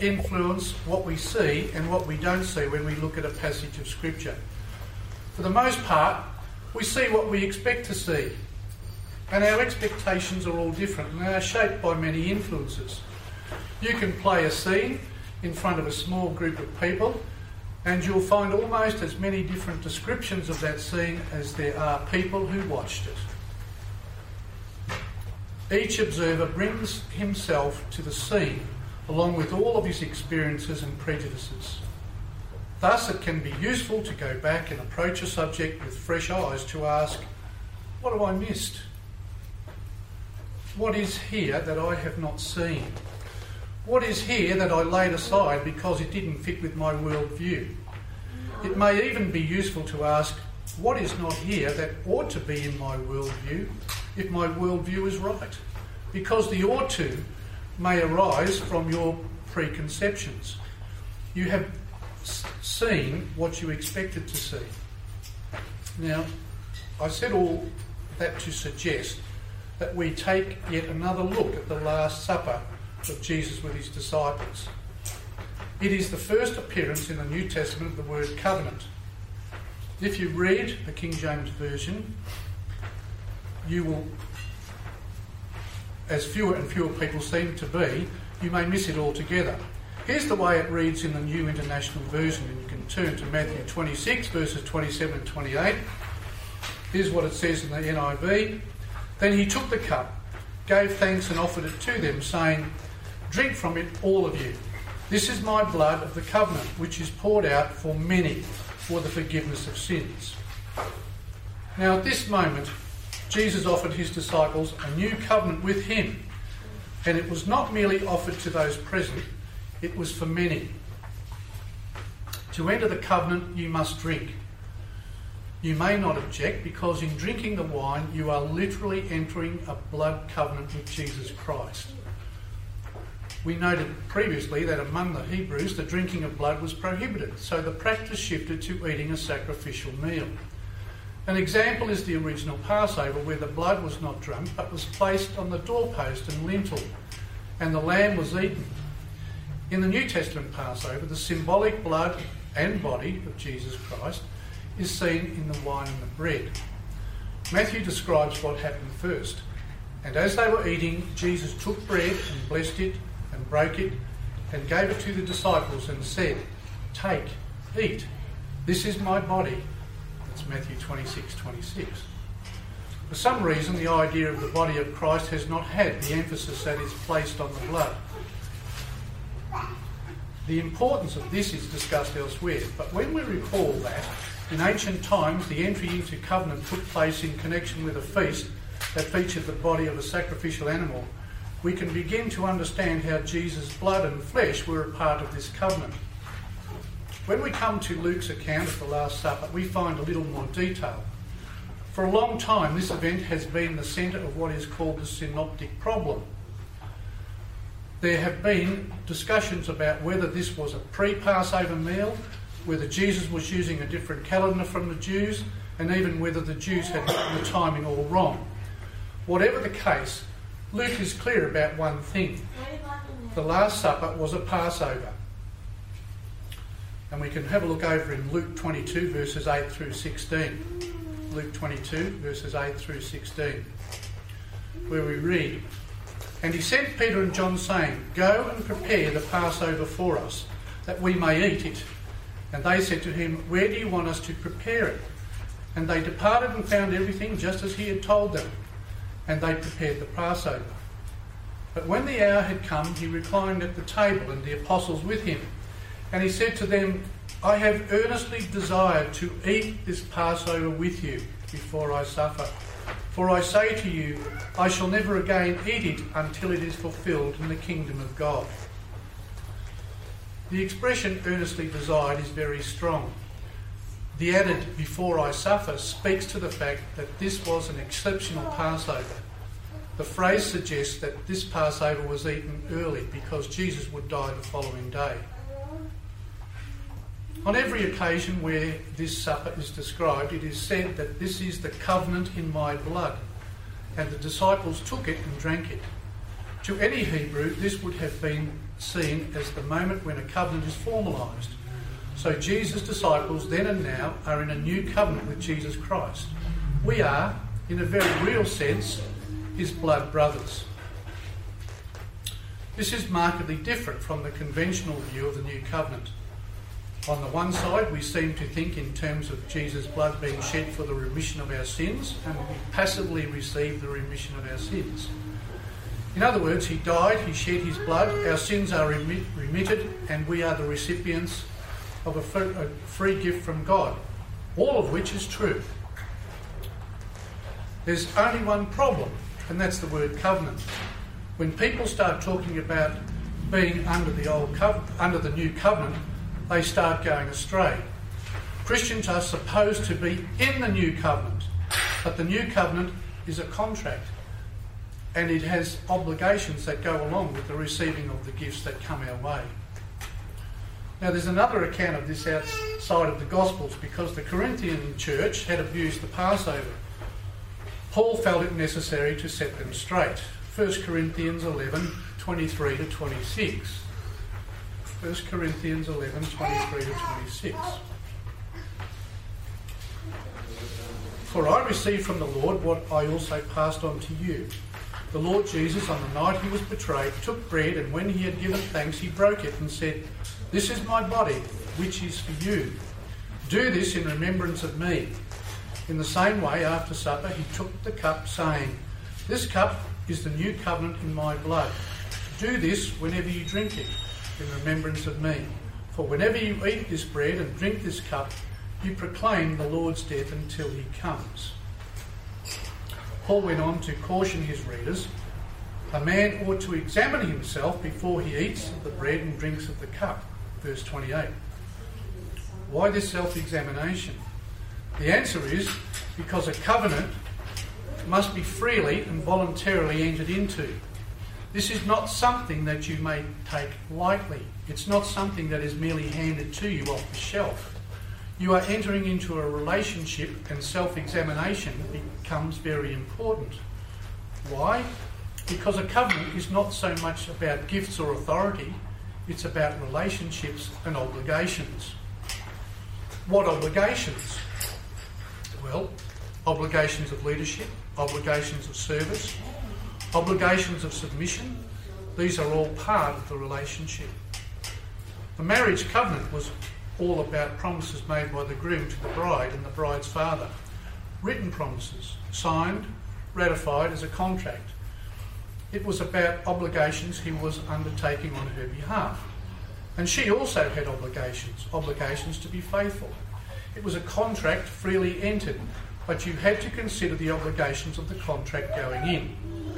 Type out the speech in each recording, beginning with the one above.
influence what we see and what we don't see when we look at a passage of Scripture. For the most part, we see what we expect to see, and our expectations are all different and they are shaped by many influences. You can play a scene in front of a small group of people and you'll find almost as many different descriptions of that scene as there are people who watched it. Each observer brings himself to the scene along with all of his experiences and prejudices. Thus, it can be useful to go back and approach a subject with fresh eyes to ask, what have I missed? What is here that I have not seen? What is here that I laid aside because it didn't fit with my worldview? It may even be useful to ask, what is not here that ought to be in my worldview if my worldview is right? Because the ought to may arise from your preconceptions. You have seen what you expected to see. Now, I said all that to suggest that we take yet another look at the Last Supper of Jesus with his disciples. It is the first appearance in the New Testament of the word covenant. If you read the King James Version, you will, as fewer and fewer people seem to be, you may miss it altogether. Here's the way it reads in the New International Version, and you can turn to Matthew 26, verses 27 and 28. Here's what it says in the NIV. Then he took the cup, gave thanks and offered it to them, saying, "Drink from it, all of you. This is my blood of the covenant, which is poured out for many for the forgiveness of sins." Now at this moment, Jesus offered his disciples a new covenant with him, and it was not merely offered to those present, it was for many. To enter the covenant, you must drink. You may not object, because in drinking the wine, you are literally entering a blood covenant with Jesus Christ. We noted previously that among the Hebrews, the drinking of blood was prohibited, so the practice shifted to eating a sacrificial meal. An example is the original Passover, where the blood was not drunk, but was placed on the doorpost and lintel, and the lamb was eaten. In the New Testament Passover, the symbolic blood and body of Jesus Christ is seen in the wine and the bread. Matthew describes what happened first. And as they were eating, Jesus took bread and blessed it and broke it and gave it to the disciples and said, "Take, eat. This is my body." That's Matthew 26:26. For some reason, the idea of the body of Christ has not had the emphasis that is placed on the blood. The importance of this is discussed elsewhere, but when we recall that in ancient times the entry into covenant took place in connection with a feast that featured the body of a sacrificial animal, we can begin to understand how Jesus' blood and flesh were a part of this covenant. When we come to Luke's account of the Last Supper, we find a little more detail. For a long time, this event has been the centre of what is called the synoptic problem. There have been discussions about whether this was a pre-Passover meal, whether Jesus was using a different calendar from the Jews, and even whether the Jews had gotten the timing all wrong. Whatever the case, Luke is clear about one thing. The Last Supper was a Passover. And we can have a look over in Luke 22, verses 8 through 16. Luke 22, verses 8 through 16, where we read, "And he sent Peter and John, saying, 'Go and prepare the Passover for us, that we may eat it.' And they said to him, 'Where do you want us to prepare it?' And they departed and found everything just as he had told them. And they prepared the Passover. But when the hour had come, he reclined at the table, and the apostles with him. And he said to them, 'I have earnestly desired to eat this Passover with you before I suffer. For I say to you, I shall never again eat it until it is fulfilled in the kingdom of God.'" The expression "earnestly desired" is very strong. The added "before I suffer" speaks to the fact that this was an exceptional Passover. The phrase suggests that this Passover was eaten early because Jesus would die the following day. On every occasion where this supper is described, it is said that this is the covenant in my blood, and the disciples took it and drank it. To any Hebrew, this would have been seen as the moment when a covenant is formalised. So Jesus' disciples then and now are in a new covenant with Jesus Christ. We are, in a very real sense, his blood brothers. This is markedly different from the conventional view of the new covenant. On the one side, we seem to think in terms of Jesus' blood being shed for the remission of our sins, and we passively receive the remission of our sins. In other words, he died, he shed his blood, our sins are remitted, and we are the recipients of a free gift from God, all of which is true. There's only one problem, and that's the word covenant. When people start talking about being under the new covenant, they start going astray. Christians are supposed to be in the new covenant, but the new covenant is a contract, and it has obligations that go along with the receiving of the gifts that come our way. Now, there's another account of this outside of the Gospels, because the Corinthian church had abused the Passover. Paul felt it necessary to set them straight. 1 Corinthians 11, 23 to 26. 1 Corinthians 11, 23 to 26. For I received from the Lord what I also passed on to you. The Lord Jesus, on the night he was betrayed, took bread, and when he had given thanks, he broke it and said, "This is my body, which is for you. Do this in remembrance of me." In the same way, after supper, he took the cup, saying, "This cup is the new covenant in my blood. Do this whenever you drink it, in remembrance of me. For whenever you eat this bread and drink this cup, you proclaim the Lord's death until he comes." Paul went on to caution his readers, a man ought to examine himself before he eats of the bread and drinks of the cup. Verse 28. Why this self-examination? The answer is because a covenant must be freely and voluntarily entered into. This is not something that you may take lightly. It's not something that is merely handed to you off the shelf. You are entering into a relationship, and self-examination becomes very important. Why? Because a covenant is not so much about gifts or authority, it's about relationships and obligations. What obligations? Well, obligations of leadership, obligations of service, obligations of submission. These are all part of the relationship. The marriage covenant was all about promises made by the groom to the bride and the bride's father. Written promises, signed, ratified as a contract. It was about obligations he was undertaking on her behalf. And she also had obligations to be faithful. It was a contract freely entered, but you had to consider the obligations of the contract going in.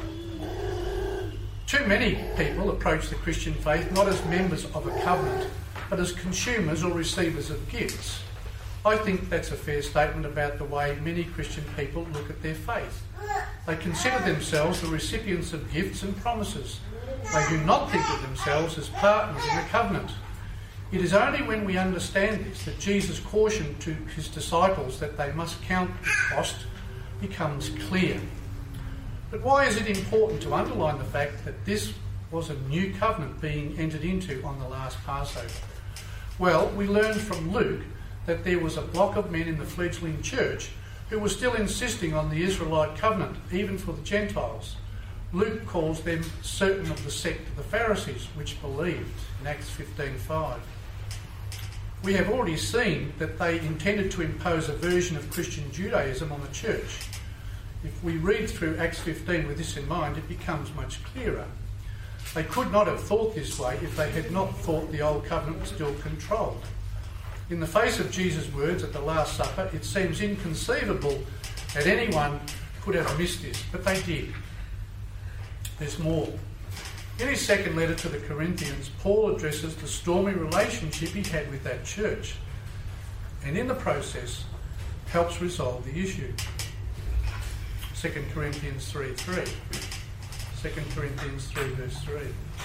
Too many people approach the Christian faith not as members of a covenant, but as consumers or receivers of gifts. I think that's a fair statement about the way many Christian people look at their faith. They consider themselves the recipients of gifts and promises. They do not think of themselves as partners in a covenant. It is only when we understand this that Jesus' caution to his disciples that they must count the cost becomes clear. But why is it important to underline the fact that this was a new covenant being entered into on the last Passover? Well, we learn from Luke that there was a block of men in the fledgling church who were still insisting on the Israelite covenant, even for the Gentiles. Luke calls them certain of the sect of the Pharisees, which believed, in Acts 15:5. We have already seen that they intended to impose a version of Christian Judaism on the church. If we read through Acts 15 with this in mind, it becomes much clearer. They could not have thought this way if they had not thought the old covenant was still controlled. In the face of Jesus' words at the Last Supper, it seems inconceivable that anyone could have missed this, but they did. There's more. In his second letter to the Corinthians, Paul addresses the stormy relationship he had with that church, and in the process helps resolve the issue. 2 Corinthians 3:3. 2 Corinthians 3 verse 3.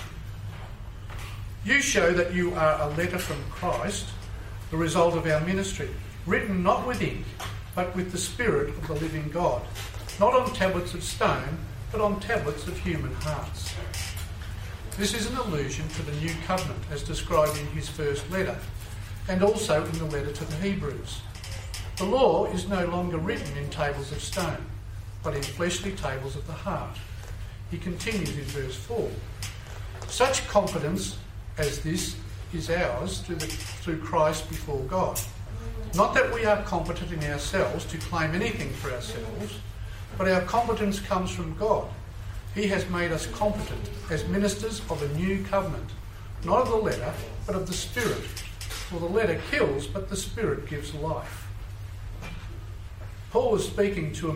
You show that you are a letter from Christ, the result of our ministry, written not with ink, but with the Spirit of the living God, not on tablets of stone, but on tablets of human hearts. This is an allusion to the new covenant as described in his first letter, and also in the letter to the Hebrews. The law is no longer written in tables of stone, but in fleshly tables of the heart. He continues in verse 4. Such confidence as this is ours through Christ before God. Not that we are competent in ourselves to claim anything for ourselves, but our competence comes from God. He has made us competent as ministers of a new covenant, not of the letter, but of the Spirit. For the letter kills, but the Spirit gives life. Paul was speaking to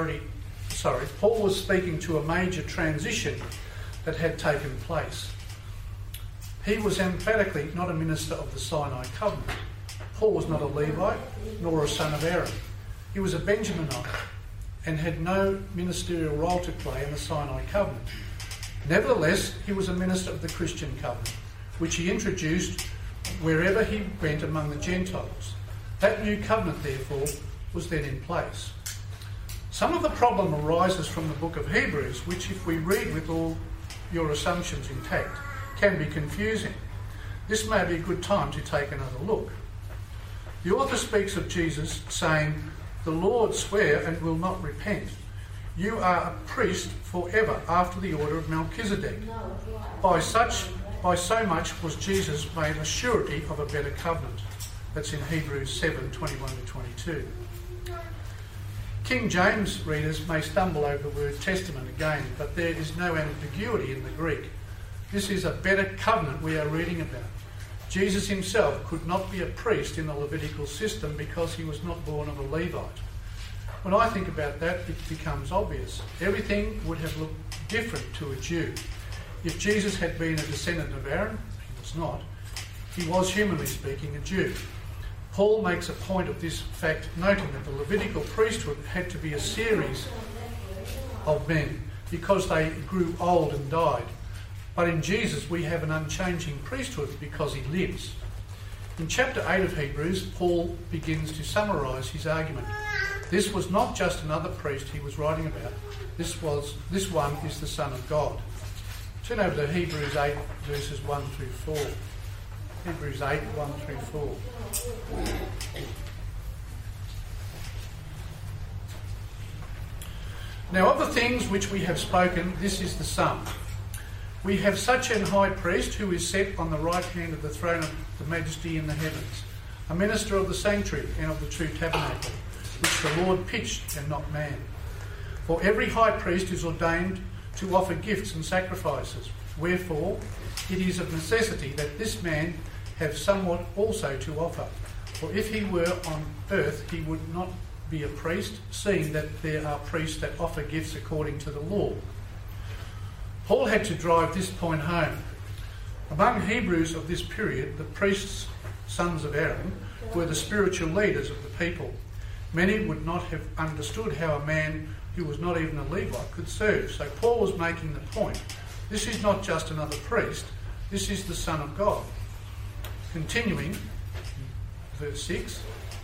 a major transition that had taken place. He was emphatically not a minister of the Sinai covenant. Paul was not a Levite, nor a son of Aaron. He was a Benjaminite and had no ministerial role to play in the Sinai covenant. Nevertheless, he was a minister of the Christian covenant, which he introduced wherever he went among the Gentiles. That new covenant, therefore, was then in place. Some of the problem arises from the book of Hebrews, which, if we read with all your assumptions intact, can be confusing. This may be a good time to take another look. The author speaks of Jesus saying, "The Lord sware and will not repent. You are a priest forever after the order of Melchizedek." By so much was Jesus made a surety of a better covenant. That's in Hebrews 7:21-22. King James readers may stumble over the word testament again, but there is no ambiguity in the Greek. This is a better covenant we are reading about. Jesus himself could not be a priest in the Levitical system because he was not born of a Levite. When I think about that, it becomes obvious. Everything would have looked different to a Jew. If Jesus had been a descendant of Aaron, he was not. He was, humanly speaking, a Jew. Paul makes a point of this fact, noting that the Levitical priesthood had to be a series of men because they grew old and died. But in Jesus we have an unchanging priesthood because he lives. In chapter 8 of Hebrews, Paul begins to summarise his argument. This was not just another priest he was writing about. This one is the Son of God. Turn over to Hebrews 8 verses 1-4. Hebrews 8, 1-4. Now of the things which we have spoken, this is the sum. We have such an high priest who is set on the right hand of the throne of the majesty in the heavens, a minister of the sanctuary and of the true tabernacle, which the Lord pitched and not man. For every high priest is ordained to offer gifts and sacrifices. Wherefore it is of necessity that this man have somewhat also to offer. For if he were on earth, he would not be a priest, seeing that there are priests that offer gifts according to the law. Paul had to drive this point home. Among Hebrews of this period, the priests, sons of Aaron, were the spiritual leaders of the people. Many would not have understood how a man who was not even a Levite could serve. So Paul was making the point. This is not just another priest, this is the Son of God. Continuing, verse 6.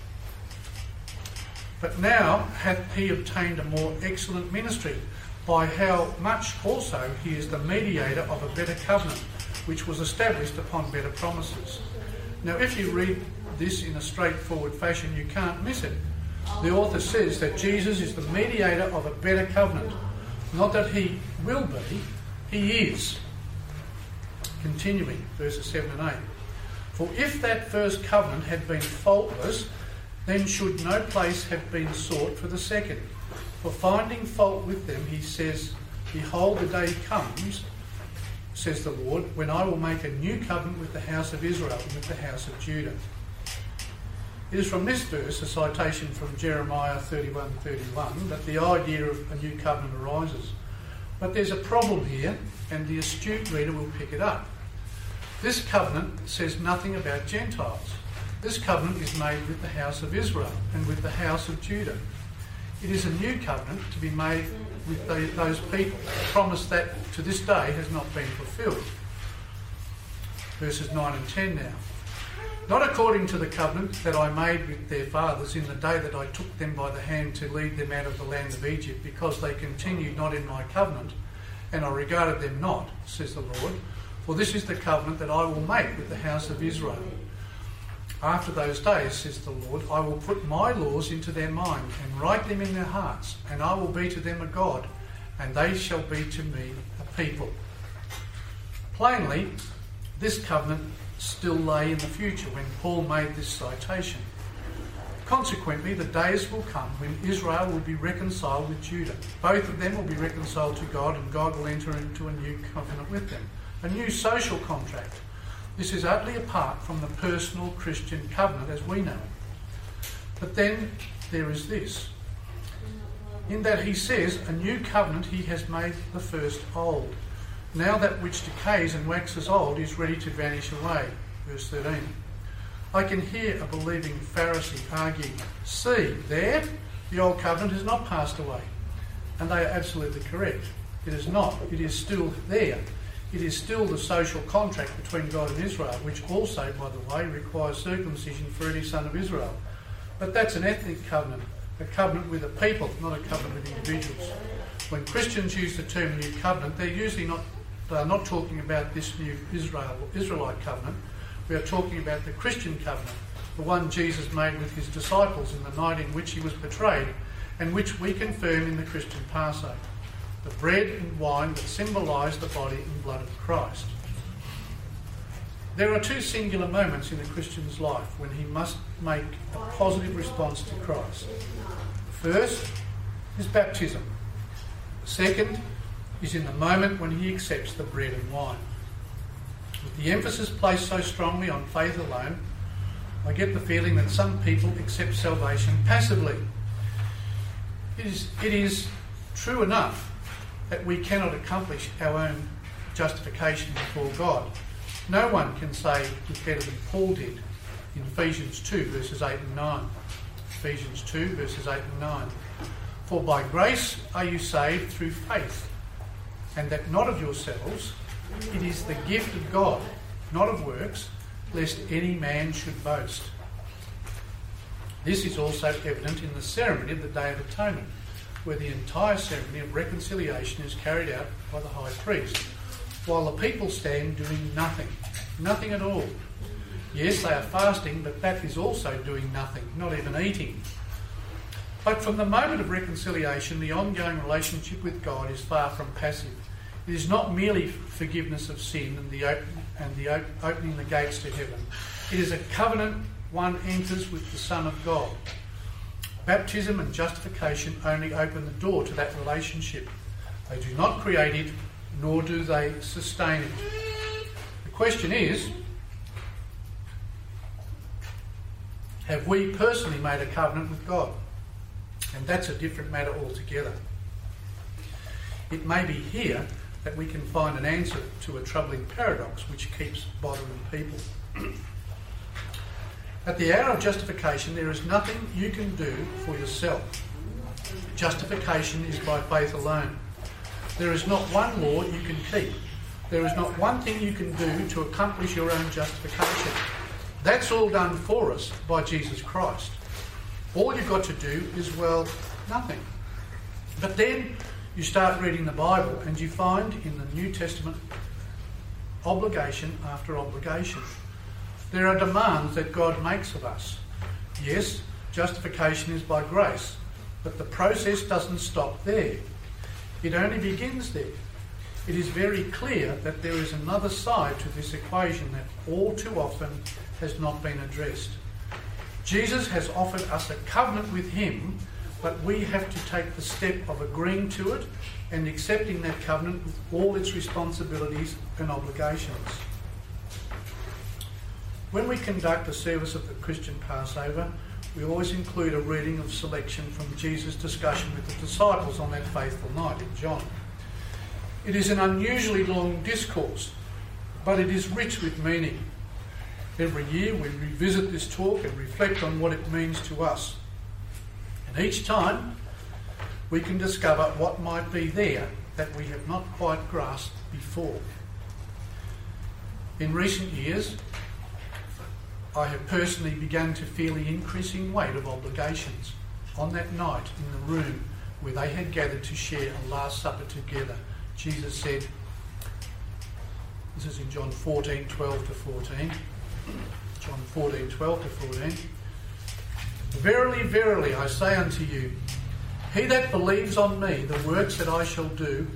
But now hath he obtained a more excellent ministry, by how much also he is the mediator of a better covenant, which was established upon better promises. Now if you read this in a straightforward fashion, you can't miss it. The author says that Jesus is the mediator of a better covenant. Not that he will be, he is. Continuing, verses 7 and 8. For if that first covenant had been faultless, then should no place have been sought for the second. For finding fault with them, he says, Behold, the day comes, says the Lord, when I will make a new covenant with the house of Israel and with the house of Judah. It is from this verse, a citation from Jeremiah 31:31, that the idea of a new covenant arises. But there's a problem here, and the astute reader will pick it up. This covenant says nothing about Gentiles. This covenant is made with the house of Israel and with the house of Judah. It is a new covenant to be made with those people, a promise that to this day has not been fulfilled. Verses 9 and 10 now. Not according to the covenant that I made with their fathers in the day that I took them by the hand to lead them out of the land of Egypt, because they continued not in my covenant, and I regarded them not, says the Lord. For this is the covenant that I will make with the house of Israel. After those days, says the Lord, I will put my laws into their mind and write them in their hearts, and I will be to them a God, and they shall be to me a people. Plainly, this covenant still lay in the future when Paul made this citation. Consequently, the days will come when Israel will be reconciled with Judah. Both of them will be reconciled to God, and God will enter into a new covenant with them, a new social contract. This is utterly apart from the personal Christian covenant as we know it. But then there is this, in that he says, a new covenant he has made the first old. Now that which decays and waxes old is ready to vanish away. Verse 13. I can hear a believing Pharisee argue, see, there, the old covenant has not passed away. And they are absolutely correct. It is not. It is still there. It is still the social contract between God and Israel, which also, by the way, requires circumcision for any son of Israel. But that's an ethnic covenant, a covenant with a people, not a covenant with individuals. When Christians use the term new covenant, they're not talking about this new Israelite covenant. We are talking about the Christian covenant, the one Jesus made with his disciples in the night in which he was betrayed, and which we confirm in the Christian Passover. The bread and wine that symbolise the body and blood of Christ. There are two singular moments in a Christian's life when he must make a positive response to Christ. First is baptism. The second is in the moment when he accepts the bread and wine. With the emphasis placed so strongly on faith alone, I get the feeling that some people accept salvation passively. It is true enough that we cannot accomplish our own justification before God. No one can say it better than Paul did in Ephesians 2 verses 8 and 9. Ephesians 2 verses 8 and 9. For by grace are you saved through faith, and that not of yourselves, it is the gift of God, not of works, lest any man should boast. This is also evident in the ceremony of the Day of Atonement, where the entire ceremony of reconciliation is carried out by the high priest, while the people stand doing nothing at all. Yes, they are fasting, but that is also doing nothing, not even eating. But from the moment of reconciliation, the ongoing relationship with God is far from passive. It is not merely forgiveness of sin and opening the gates to heaven. It is a covenant one enters with the Son of God. Baptism and justification only open the door to that relationship. They do not create it, nor do they sustain it. The question is, have we personally made a covenant with God? And that's a different matter altogether. It may be here that we can find an answer to a troubling paradox which keeps bothering people. At the hour of justification, there is nothing you can do for yourself. Justification is by faith alone. There is not one law you can keep. There is not one thing you can do to accomplish your own justification. That's all done for us by Jesus Christ. All you've got to do is, well, nothing. But then you start reading the Bible and you find in the New Testament obligation after obligation. There are demands that God makes of us. Yes, justification is by grace, but the process doesn't stop there. It only begins there. It is very clear that there is another side to this equation that all too often has not been addressed. Jesus has offered us a covenant with him, but we have to take the step of agreeing to it and accepting that covenant with all its responsibilities and obligations. When we conduct a service of the Christian Passover, we always include a reading of selection from Jesus' discussion with the disciples on that faithful night in John. It is an unusually long discourse, but it is rich with meaning. Every year we revisit this talk and reflect on what it means to us. And each time we can discover what might be there that we have not quite grasped before. In recent years, I have personally begun to feel the increasing weight of obligations. On that night in the room where they had gathered to share a Last Supper together, Jesus said, This is in John 14:12 to 14. John 14:12 to 14. Verily, verily, I say unto you, he that believes on me, the works that I shall do,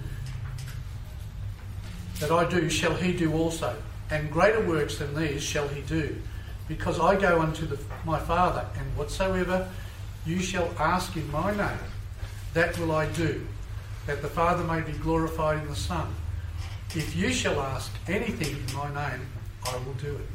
that I do, shall he do also. And greater works than these shall he do, because I go unto my Father, and whatsoever you shall ask in my name, that will I do, that the Father may be glorified in the Son. If you shall ask anything in my name, I will do it.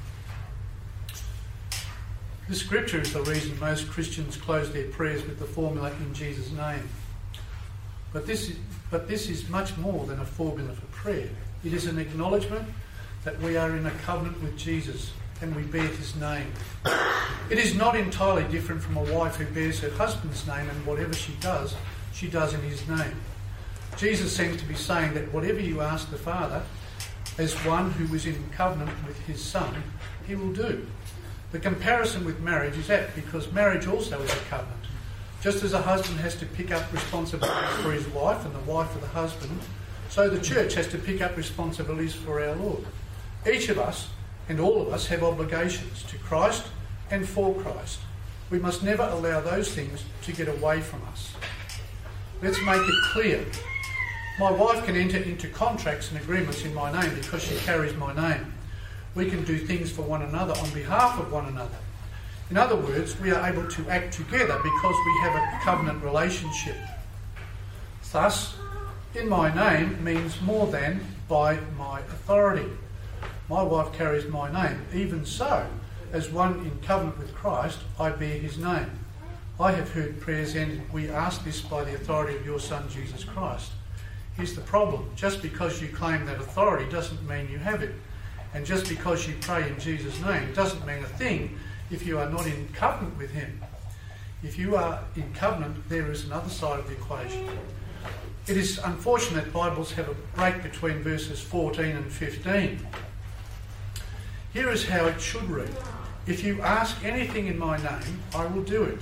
This scripture is the reason most Christians close their prayers with the formula in Jesus' name. But this is much more than a formula for prayer. It is an acknowledgement that we are in a covenant with Jesus and we bear his name. It is not entirely different from a wife who bears her husband's name, and whatever she does in his name. Jesus seems to be saying that whatever you ask the Father, as one who is in covenant with his Son, he will do. The comparison with marriage is apt because marriage also is a covenant. Just as a husband has to pick up responsibilities for his wife and the wife for the husband, so the church has to pick up responsibilities for our Lord. Each of us and all of us have obligations to Christ and for Christ. We must never allow those things to get away from us. Let's make it clear. My wife can enter into contracts and agreements in my name because she carries my name. We can do things for one another on behalf of one another. In other words, we are able to act together because we have a covenant relationship. Thus, in my name means more than by my authority. My wife carries my name. Even so, as one in covenant with Christ, I bear his name. I have heard prayers ended, we ask this by the authority of your Son, Jesus Christ. Here's the problem. Just because you claim that authority doesn't mean you have it. And just because you pray in Jesus' name doesn't mean a thing if you are not in covenant with him. If you are in covenant, there is another side of the equation. It is unfortunate Bibles have a break between verses 14 and 15. Here is how it should read. If you ask anything in my name, I will do it.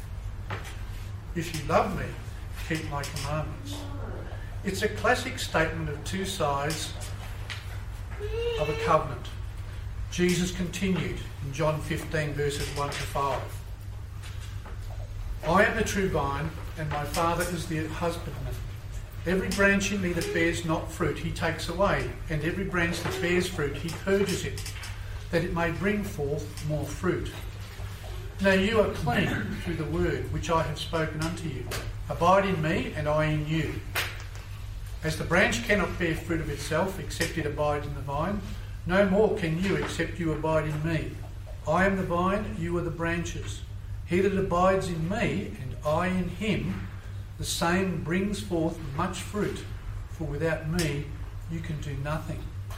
If you love me, keep my commandments. It's a classic statement of two sides of a covenant. Jesus continued in John 15 verses 1 to 5. I am the true vine, and my Father is the husbandman. Every branch in me that bears not fruit he takes away, and every branch that bears fruit he purges it, that it may bring forth more fruit. Now you are clean through the word which I have spoken unto you. Abide in me, and I in you. As the branch cannot bear fruit of itself except it abide in the vine, no more can you except you abide in me. I am the vine, you are the branches. He that abides in me, and I in him, the same brings forth much fruit, for without me you can do nothing.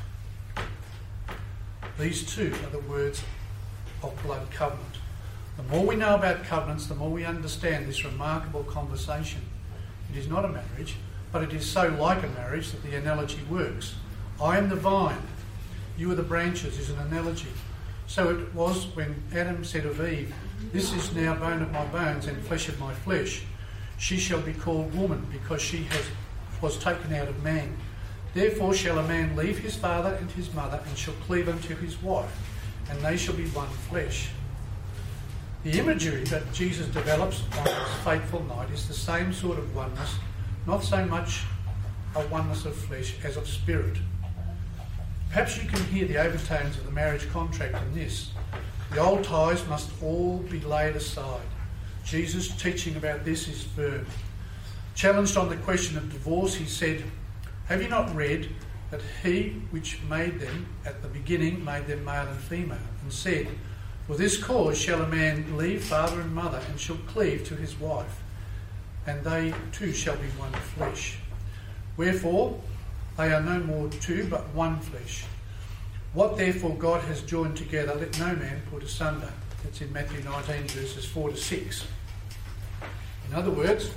These two are the words of blood covenant. The more we know about covenants, the more we understand this remarkable conversation. It is not a marriage, but it is so like a marriage that the analogy works. I am the vine, you are the branches is an analogy. So it was when Adam said of Eve, this is now bone of my bones and flesh of my flesh. She shall be called woman, because she was taken out of man. Therefore shall a man leave his father and his mother, and shall cleave unto his wife, and they shall be one flesh. The imagery that Jesus develops on this fateful night is the same sort of oneness, not so much a oneness of flesh as of spirit. Perhaps you can hear the overtones of the marriage contract in this. The old ties must all be laid aside. Jesus' teaching about this is firm. Challenged on the question of divorce, he said, have you not read that he which made them at the beginning made them male and female, and said, for this cause shall a man leave father and mother, and shall cleave to his wife, and they two shall be one flesh. Wherefore they are no more two, but one flesh. What therefore God has joined together, let no man put asunder. That's in Matthew 19 verses 4 to 6. In other words,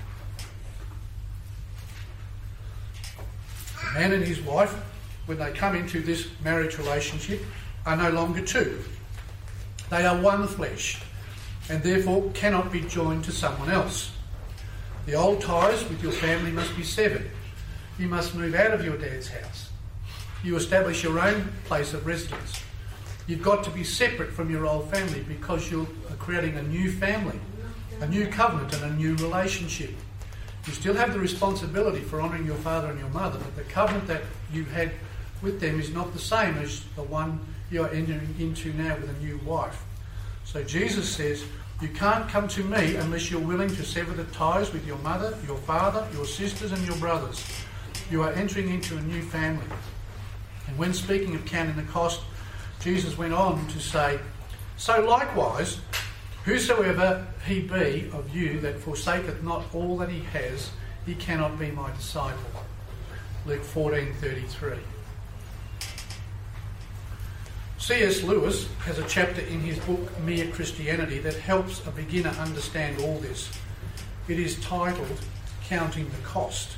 the man and his wife, when they come into this marriage relationship, are no longer two. They are one flesh, and therefore cannot be joined to someone else. The old ties with your family must be severed. You must move out of your dad's house. you establish your own place of residence. You've got to be separate from your old family because you're creating a new family, a new covenant and a new relationship. You still have the responsibility for honouring your father and your mother, but the covenant that you had with them is not the same as the one you're entering into now with a new wife. So Jesus says, you can't come to me unless you're willing to sever the ties with your mother, your father, your sisters and your brothers. You are entering into a new family. And when speaking of counting the cost, Jesus went on to say, so likewise, whosoever he be of you that forsaketh not all that he has, he cannot be my disciple. Luke 14:33. C.S. Lewis has a chapter in his book Mere Christianity that helps a beginner understand all this. It is titled Counting the Cost.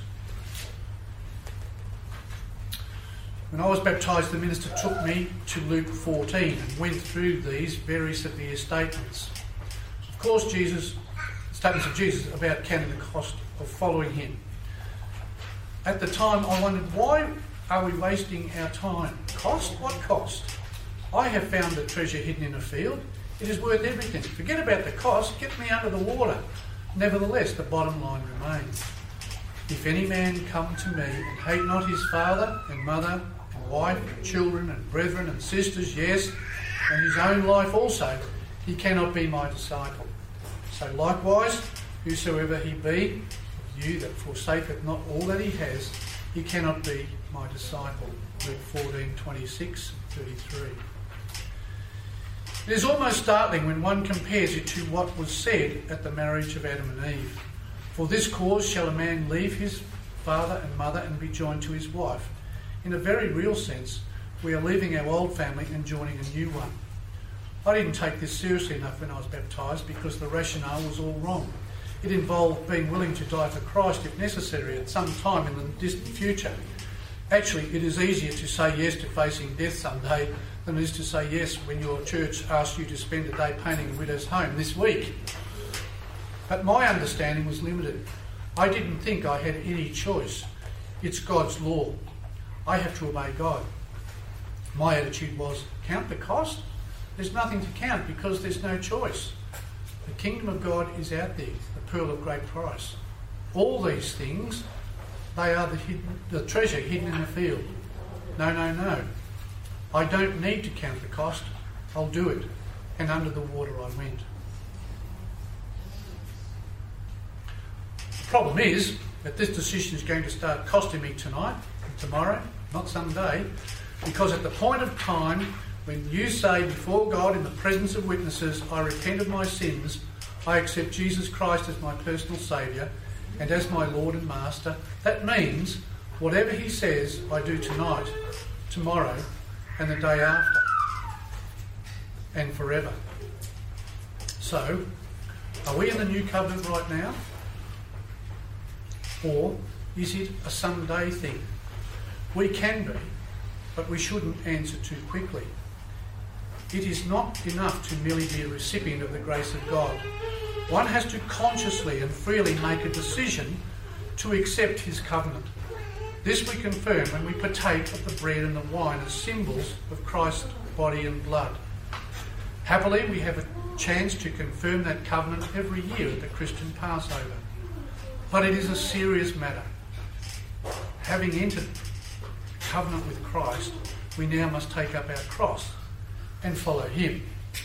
When I was baptised, the minister took me to Luke 14 and went through these very severe statements. Of course, statements of Jesus about counting the cost of following him. At the time, I wondered, why are we wasting our time? Cost? What cost? I have found a treasure hidden in a field. It is worth everything. Forget about the cost. Get me under the water. Nevertheless, the bottom line remains. If any man come to me and hate not his father and mother and wife and children and brethren and sisters, yes, and his own life also, he cannot be my disciple. So likewise, whosoever he be of you that forsaketh not all that he has, he cannot be my disciple. Luke 14:26-33. It is almost startling when one compares it to what was said at the marriage of Adam and Eve. For this cause shall a man leave his father and mother and be joined to his wife. In a very real sense, we are leaving our old family and joining a new one. I didn't take this seriously enough when I was baptised because the rationale was all wrong. It involved being willing to die for Christ if necessary at some time in the distant future. Actually, it is easier to say yes to facing death someday than it is to say yes when your church asks you to spend a day painting a widow's home this week. But my understanding was limited. I didn't think I had any choice. It's God's law. I have to obey God. My attitude was, count the cost? There's nothing to count because there's no choice. The kingdom of God is out there, the pearl of great price. All these things, they are the treasure hidden in the field. No, no, no. I don't need to count the cost. I'll do it. And under the water I went. The problem is that this decision is going to start costing me tonight and tomorrow, not someday, because at the point of time when you say before God in the presence of witnesses, I repent of my sins, I accept Jesus Christ as my personal Saviour and as my Lord and Master, that means whatever he says I do tonight, tomorrow and the day after and forever. So, are we in the new covenant right now? Or is it a someday thing? We can be, but we shouldn't answer too quickly. It is not enough to merely be a recipient of the grace of God. One has to consciously and freely make a decision to accept his covenant. This we confirm when we partake of the bread and the wine as symbols of Christ's body and blood. Happily, we have a chance to confirm that covenant every year at the Christian Passover. But it is a serious matter. Having entered covenant with Christ, we now must take up our cross and follow him.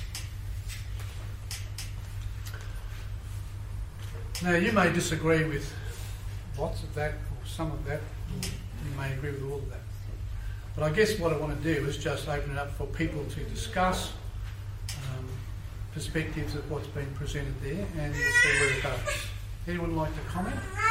Now, you may disagree with lots of that or some of that. You may agree with all of that. But I guess what I want to do is just open it up for people to discuss perspectives of what's been presented there, and we'll see where it goes. Anyone like to comment?